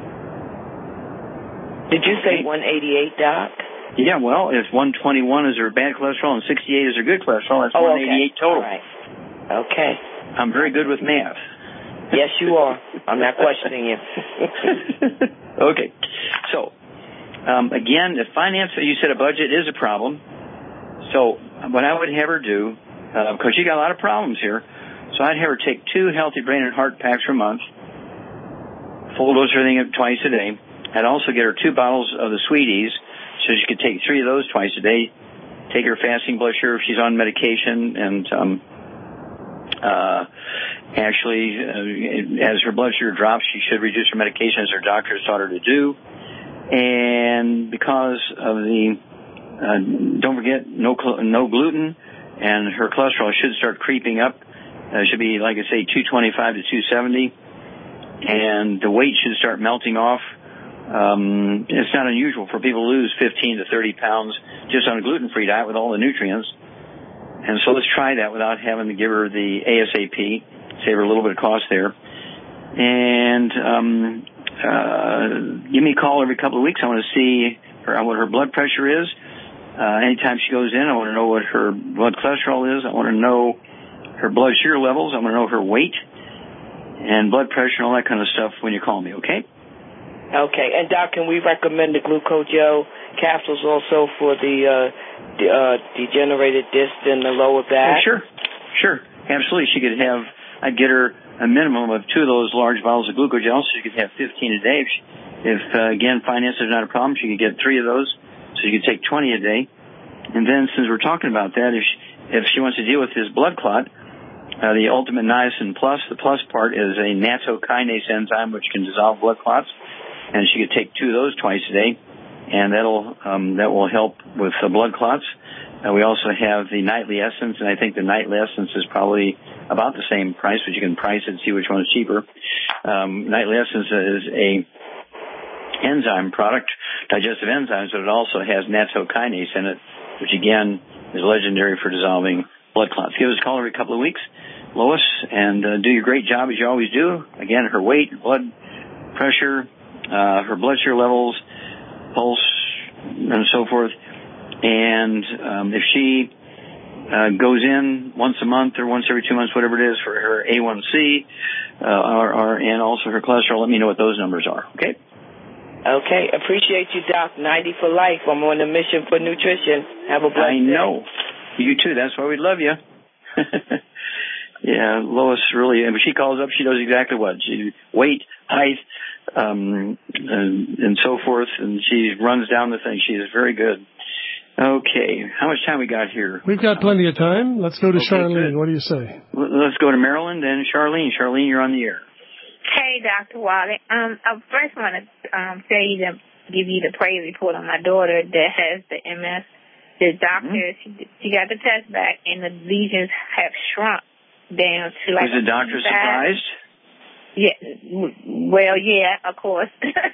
Did you say one eighty-eight, Doc? Yeah. Well, if one twenty-one is her bad cholesterol and sixty-eight is her good cholesterol, that's oh, one eighty-eight okay. total. All right. Okay. I'm very good with math. Yes, you are. I'm not questioning you. Okay. So, um, again, the finance. You said a budget is a problem. So what I would have her do, uh, because she got a lot of problems here, so I'd have her take two Healthy Brain and Heart packs per month, full dose everything twice a day. I'd also get her two bottles of the Sweeties, so she could take three of those twice a day. Take her fasting blood sugar if she's on medication, and um, uh, actually, uh, as her blood sugar drops, she should reduce her medication as her doctor has taught her to do. And because of the Uh, don't forget, no no gluten, and her cholesterol should start creeping up. Uh, it should be, like I say, two twenty-five to two seventy, and the weight should start melting off. Um, it's not unusual for people to lose fifteen to thirty pounds just on a gluten-free diet with all the nutrients. And so let's try that without having to give her the ASAP, save her a little bit of cost there. And um, uh, give me a call every couple of weeks. I want to see her, what her blood pressure is. Uh, anytime she goes in, I want to know what her blood cholesterol is. I want to know her blood sugar levels. I want to know her weight and blood pressure and all that kind of stuff when you call me, okay? Okay. And, Doc, can we recommend the Glucojo capsules also for the uh, de- uh, degenerated disc in the lower back? Oh, sure. Sure. Absolutely. She could have, I'd get her a minimum of two of those large bottles of Glucogel, so she could have fifteen a day. If, she, if uh, again, finance is not a problem, she could get three of those. So you could take twenty a day. And then since we're talking about that, if she, if she wants to deal with this blood clot, uh, the Ultimate Niacin Plus. The plus part is a nattokinase enzyme which can dissolve blood clots, and she could take two of those twice a day, and that'll um, that will help with the blood clots. Uh, we also have the Nightly Essence, and I think the Nightly Essence is probably about the same price, but you can price it and see which one is cheaper. Um, Nightly Essence is a enzyme product, digestive enzymes, but it also has nattokinase in it, which again is legendary for dissolving blood clots. Give us a call every couple of weeks, Lois, and uh, do your great job as you always do. Again, her weight, blood pressure, uh, her blood sugar levels, pulse, and so forth. And um, if she uh, goes in once a month or once every two months, whatever it is, for her A one C uh, or, or, and also her cholesterol, let me know what those numbers are, okay? Okay. Appreciate you, Doc. ninety for life. I'm on a mission for nutrition. Have a blessed I know. Day. You too. That's why we love you. Yeah, Lois really, and when she calls up, she knows exactly what. She weight, height, um, and, and so forth, and she runs down the thing. She is very good. Okay, how much time we got here? We've got plenty of time. Let's go to okay, Charlene. good. What do you say? Let's go to Maryland and Charlene. Charlene, you're on the air. Hey, Doctor Wally. Um, I first want to um, tell you to give you the praise report on my daughter that has the M S. The doctor, mm-hmm. she, she got the test back, and the lesions have shrunk down to like. Was the doctor surprised? Yeah. Well, yeah, of course.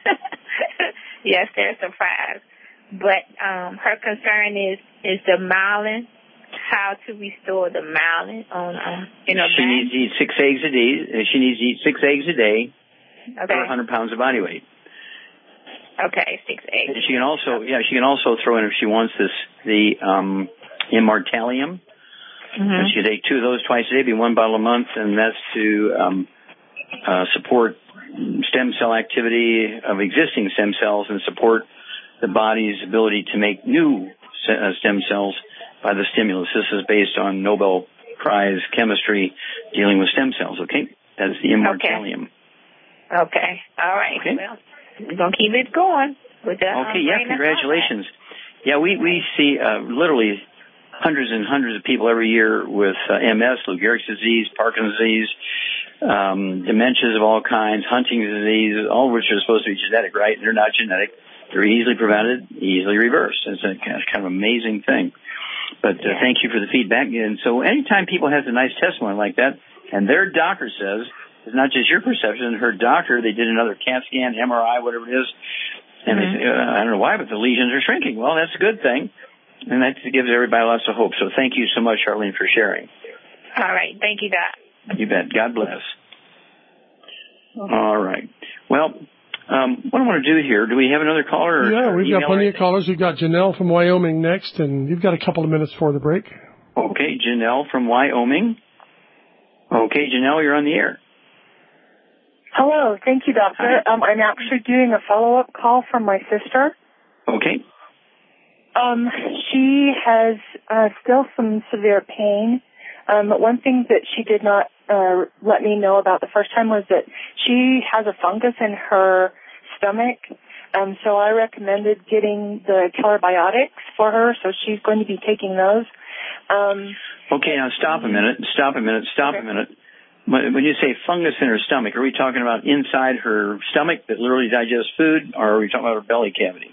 Yes, they're surprised. But um, her concern is is the myelin, how to restore the myelin on, um, you know. She back. needs to eat six eggs a day. She needs to eat six eggs a day okay. for one hundred pounds of body weight. Okay, six eggs. And she can also, yeah, she can also throw in if she wants this the um, Immortalium. Mm-hmm. And she can take two of those twice a day, be one bottle a month, and that's to um, uh, support stem cell activity of existing stem cells and support the body's ability to make new stem cells by the stimulus. This is based on Nobel Prize chemistry dealing with stem cells, okay? That's the Immortalium. Okay. okay. All right. Okay. Well, we're going to keep it going. With the, okay, um, yeah, congratulations. Yeah, we, we see uh, literally hundreds and hundreds of people every year with uh, M S, Lou Gehrig's disease, Parkinson's disease, um, dementias of all kinds, Huntington's disease, all of which are supposed to be genetic, right? They're not genetic. They're easily prevented, easily reversed. It's a kind of amazing thing. But uh, thank you for the feedback. And so anytime people have a nice testimony like that, and their doctor says, it's not just your perception, her doctor, they did another CAT scan, M R I, whatever it is, and mm-hmm. they say, uh, I don't know why, but the lesions are shrinking. Well, that's a good thing. And that gives everybody lots of hope. So thank you so much, Charlene, for sharing. All right. Thank you, Doc. You bet. God bless. Okay. All right. Well, um, what I want to do here, do we have another caller? Or yeah, we've got plenty of callers. We've got Janelle from Wyoming next, and you've got a couple of minutes before the break. Okay, Janelle from Wyoming. Okay, Janelle, you're on the air. Hello. Thank you, Doctor. Um, I'm actually doing a follow-up call from my sister. Okay. Um, she has uh, still some severe pain. Um, but one thing that she did not uh, let me know about the first time was that she has a fungus in her stomach. Um, so I recommended getting the Kellerbiotics for her, so she's going to be taking those. Um, okay, now stop a minute. Stop a minute. Stop okay. a minute. When you say fungus in her stomach, are we talking about inside her stomach that literally digests food, or are we talking about her belly cavity?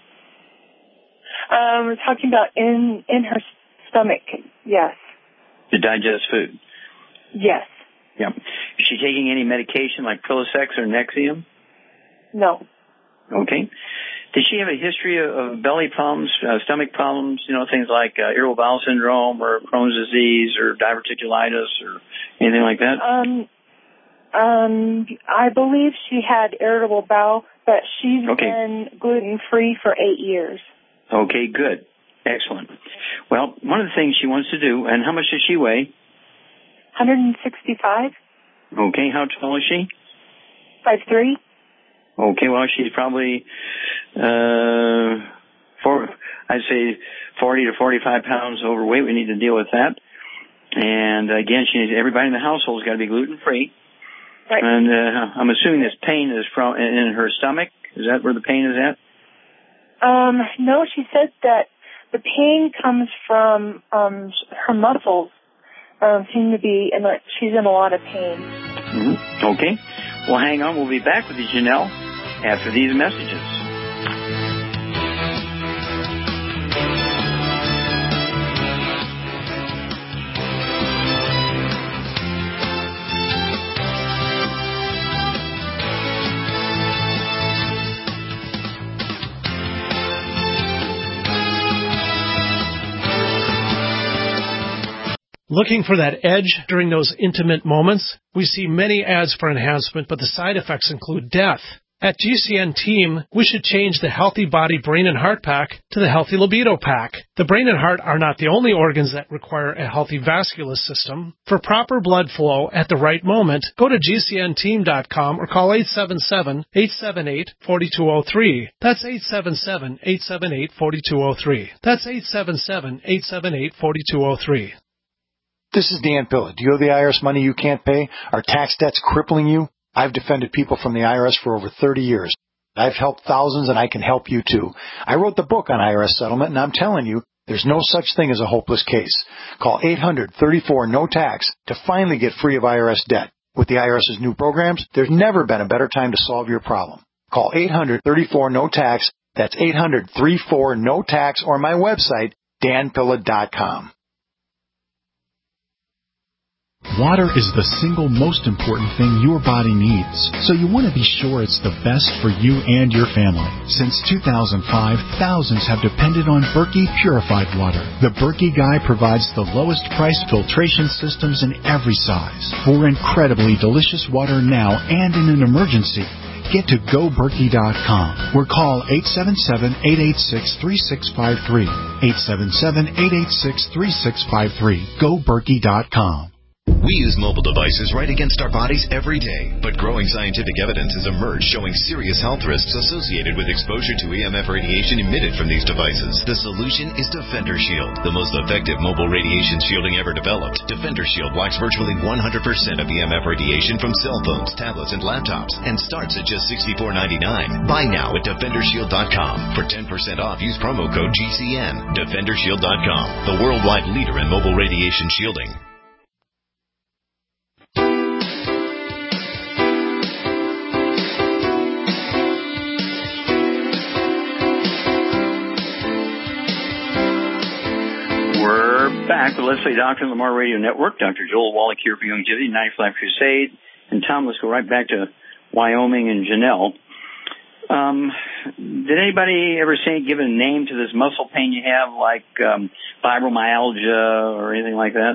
Um, we're talking about in, in her stomach, yes. To digest food? Yes. Yeah. Is she taking any medication like Prilosec or Nexium? No. Okay. Does she have a history of belly problems, uh, stomach problems, you know, things like uh, irritable bowel syndrome or Crohn's disease or diverticulitis or anything like that? Um, um, I believe she had irritable bowel, but she's okay. been gluten-free for eight years. Okay, good. Excellent. Well, one of the things she wants to do, and how much does she weigh? one sixty-five. Okay, how tall is she? five three. Okay, well, she's probably, uh, four, I'd say forty to forty-five pounds overweight. We need to deal with that. And again, she needs, everybody in the household's got to be gluten-free. Right. And uh, I'm assuming this pain is from in her stomach. Is that where the pain is at? Um, no, she said that the pain comes from um, her muscles. um, seem to be, and like she's in a lot of pain. Mm-hmm. Okay. Well, hang on. We'll be back with you, Janelle, after these messages. Looking for that edge during those intimate moments? We see many ads for enhancement, but the side effects include death. At G C N Team, we should change the Healthy Body Brain and Heart Pack to the Healthy Libido Pack. The brain and heart are not the only organs that require a healthy vascular system. For proper blood flow at the right moment, go to G C N team dot com or call eight seven seven, eight seven eight, four two zero three. That's eight seven seven, eight seven eight, four two zero three. That's eight seven seven, eight seven eight, four two zero three. This is Dan Pilla. Do you owe the I R S money you can't pay? Are tax debts crippling you? I've defended people from the I R S for over thirty years. I've helped thousands, and I can help you too. I wrote the book on I R S settlement, and I'm telling you, there's no such thing as a hopeless case. Call eight hundred, thirty-four, no tax to finally get free of I R S debt. With the I R S's new programs, there's never been a better time to solve your problem. Call eight hundred, thirty-four, no tax. That's eight hundred, thirty-four, no tax, or my website, dan pilla dot com. Water is the single most important thing your body needs, so you want to be sure it's the best for you and your family. Since two thousand five, thousands have depended on Berkey Purified Water. The Berkey Guy provides the lowest priced filtration systems in every size for incredibly delicious water now and in an emergency. Get to go berkey dot com or call eight seven seven, eight eight six, three six five three. eight seven seven, eight eight six, three six five three. go berkey dot com. We use mobile devices right against our bodies every day, but growing scientific evidence has emerged showing serious health risks associated with exposure to E M F radiation emitted from these devices. The solution is Defender Shield, the most effective mobile radiation shielding ever developed. Defender Shield blocks virtually one hundred percent of E M F radiation from cell phones, tablets, and laptops, and starts at just sixty-four ninety-nine. Buy now at defender shield dot com. For ten percent off, use promo code G C N. defender shield dot com, the worldwide leader in mobile radiation shielding. Back with Let's Play Doctor and Lamar Radio Network. Doctor Joel Wallach here for Longevity, Ninth Life Crusade. And Tom, let's go right back to Wyoming and Janelle. Um, did anybody ever say, give a name to this muscle pain you have, like um, fibromyalgia or anything like that?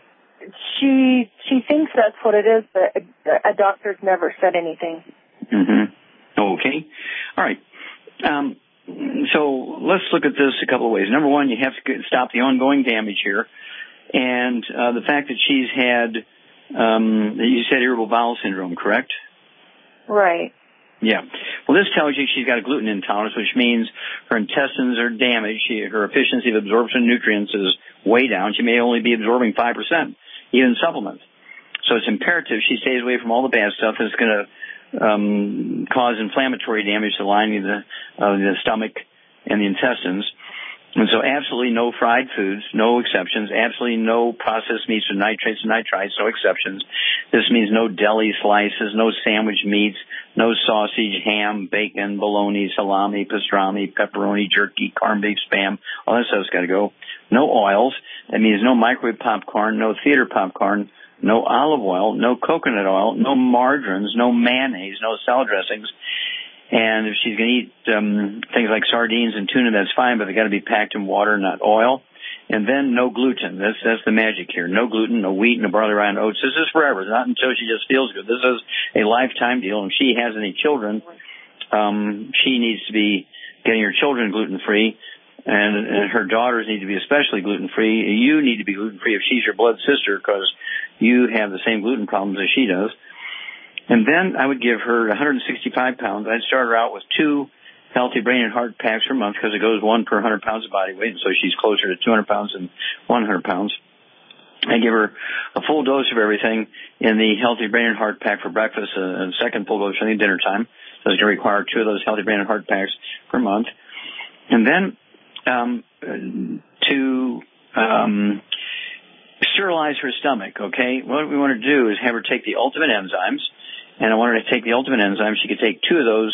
She she thinks that's what it is, but a, a doctor's never said anything. Mm-hmm. Okay. All right. Um, So let's look at this a couple of ways. Number one, you have to stop the ongoing damage here. And uh, the fact that she's had, um, you said irritable bowel syndrome, correct? Right. Yeah. Well, this tells you she's got a gluten intolerance, which means her intestines are damaged. She, her efficiency of absorption of nutrients is way down. She may only be absorbing five percent, even supplements. So it's imperative she stays away from all the bad stuff that's going to Um, cause inflammatory damage to the lining of the, uh, the stomach and the intestines. And so absolutely no fried foods, no exceptions, absolutely no processed meats with nitrates and nitrites, no exceptions. This means no deli slices, no sandwich meats, no sausage, ham, bacon, bologna, salami, pastrami, pepperoni, jerky, corned-beef spam. All that stuff's got to go. No oils. That means no microwave popcorn, no theater popcorn, no olive oil, no coconut oil, no margarines, no mayonnaise, no salad dressings. And if she's going to eat um, things like sardines and tuna, that's fine, but they've got to be packed in water, not oil. And then no gluten. That's that's the magic here. No gluten, no wheat, no barley, rye, and oats. This is forever, not until she just feels good. This is a lifetime deal. And if she has any children, um, she needs to be getting her children gluten-free. And, and her daughters need to be especially gluten-free. You need to be gluten-free if she's your blood sister, because you have the same gluten problems as she does. And then I would give her one hundred sixty-five pounds. I'd start her out with two Healthy Brain and Heart packs per month, because it goes one per one hundred pounds of body weight, and so she's closer to two hundred pounds than one hundred pounds. I give her a full dose of everything in the Healthy Brain and Heart pack for breakfast, a, a second full dose during dinner time. So it's going to require two of those Healthy Brain and Heart packs per month. And then um, to um, sterilize her stomach, okay? What we want to do is have her take the Ultimate Enzymes, and I want her to take the Ultimate Enzymes. She could take two of those,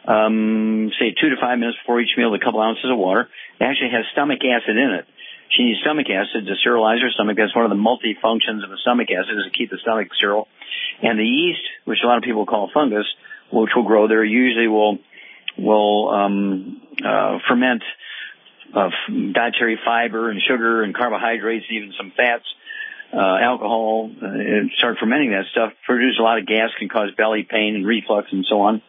um, say two to five minutes before each meal with a couple ounces of water. It actually has stomach acid in it. She needs stomach acid to sterilize her stomach. That's one of the multi-functions of a stomach acid, is to keep the stomach sterile. And the yeast, which a lot of people call fungus, which will grow there, usually will will um, uh, ferment uh, dietary fiber and sugar and carbohydrates, even some fats, uh, alcohol, uh, and start fermenting that stuff, produce a lot of gas, can cause belly pain and reflux and so on.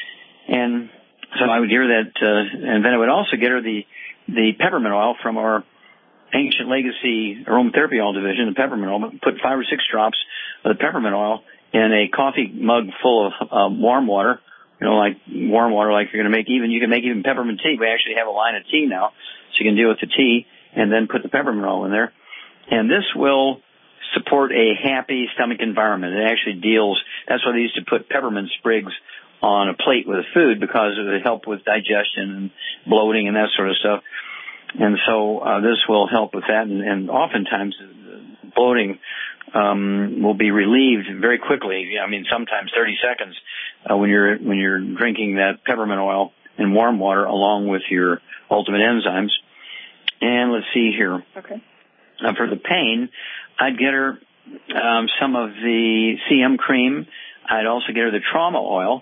And so I would give her that, uh, and then I would also get her the, the peppermint oil from our Ancient Legacy Aromatherapy Oil division, the peppermint oil. Put five or six drops of the peppermint oil in a coffee mug full of uh, warm water, you know, like warm water, like you're going to make even, you can make even peppermint tea. We actually have a line of tea now, so you can deal with the tea and then put the peppermint oil in there. And this will support a happy stomach environment. It actually deals, that's why they used to put peppermint sprigs on a plate with food, because it would help with digestion and bloating and that sort of stuff. And so uh, this will help with that, and, and oftentimes bloating um, will be relieved very quickly. I mean, sometimes thirty seconds uh, when you're when you're drinking that peppermint oil in warm water along with your Ultimate Enzymes. And let's see here. Okay. Uh, for the pain, I'd get her um, some of the C M cream. I'd also get her the trauma oil,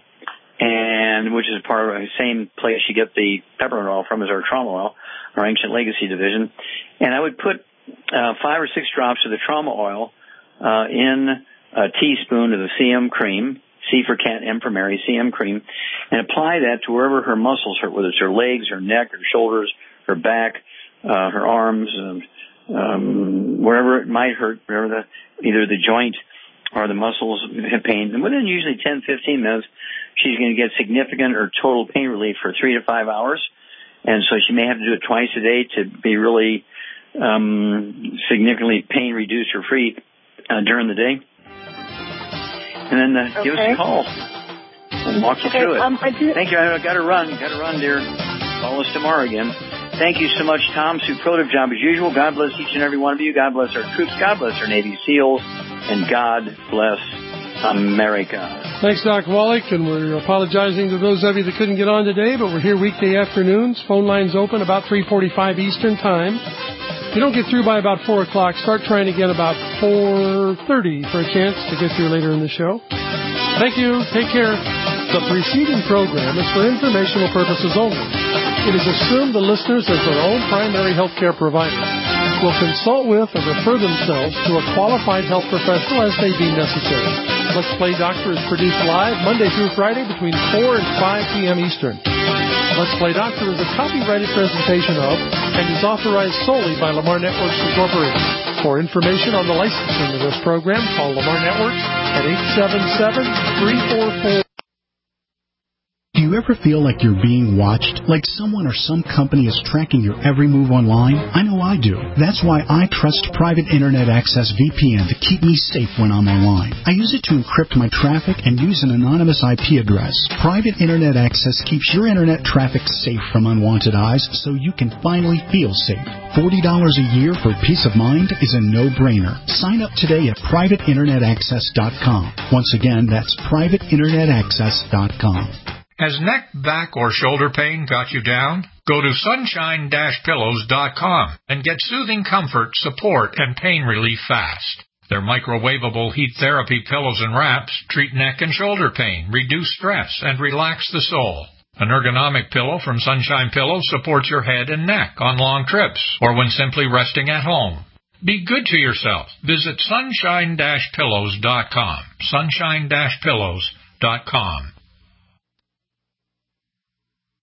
and which is part of the same place you get the peppermint oil from, is our trauma oil, our Ancient Legacy division. And I would put uh, five or six drops of the trauma oil uh, in a teaspoon of the C M cream, C for cat, M for Mary, C M cream, and apply that to wherever her muscles hurt, whether it's her legs, her neck, her shoulders, her back, uh, her arms, um, um, wherever it might hurt, wherever the, either the joint or the muscles have pain. And within usually ten, fifteen minutes, she's going to get significant or total pain relief for three to five hours. And so she may have to do it twice a day to be really um, significantly pain reduced or free uh, during the day. And then uh, okay. give us a call. We'll walk you okay, through it. Um, I do- Thank you. I've got to run. Got to run, dear. Call us tomorrow again. Thank you so much, Tom. Superlative job as usual. God bless each and every one of you. God bless our troops. God bless our Navy SEALs. And God bless America. Thanks, Doc Wallach, and we're apologizing to those of you that couldn't get on today, but we're here weekday afternoons. Phone lines open about three forty-five Eastern Time. If you don't get through by about four o'clock, start trying again about four thirty for a chance to get through later in the show. Thank you. Take care. The preceding program is for informational purposes only. It is assumed the listeners, as their own primary health care provider, will consult with or refer themselves to a qualified health professional as may deem necessary. Let's Play Doctor is produced live Monday through Friday between four and five p.m. Eastern. Let's Play Doctor is a copyrighted presentation of and is authorized solely by Lamar Networks Incorporated. For information on the licensing of this program, call Lamar Networks at eight seven seven, three four four. Do you ever feel like you're being watched? Like someone or some company is tracking your every move online? I know I do. That's why I trust Private Internet Access V P N to keep me safe when I'm online. I use it to encrypt my traffic and use an anonymous I P address. Private Internet Access keeps your internet traffic safe from unwanted eyes so you can finally feel safe. forty dollars a year for peace of mind is a no-brainer. Sign up today at private internet access dot com. Once again, that's private internet access dot com. Has neck, back, or shoulder pain got you down? Go to sunshine dash pillows dot com and get soothing comfort, support, and pain relief fast. Their microwavable heat therapy pillows and wraps treat neck and shoulder pain, reduce stress, and relax the soul. An ergonomic pillow from Sunshine Pillows supports your head and neck on long trips or when simply resting at home. Be good to yourself. Visit sunshine dash pillows dot com. sunshine dash pillows dot com.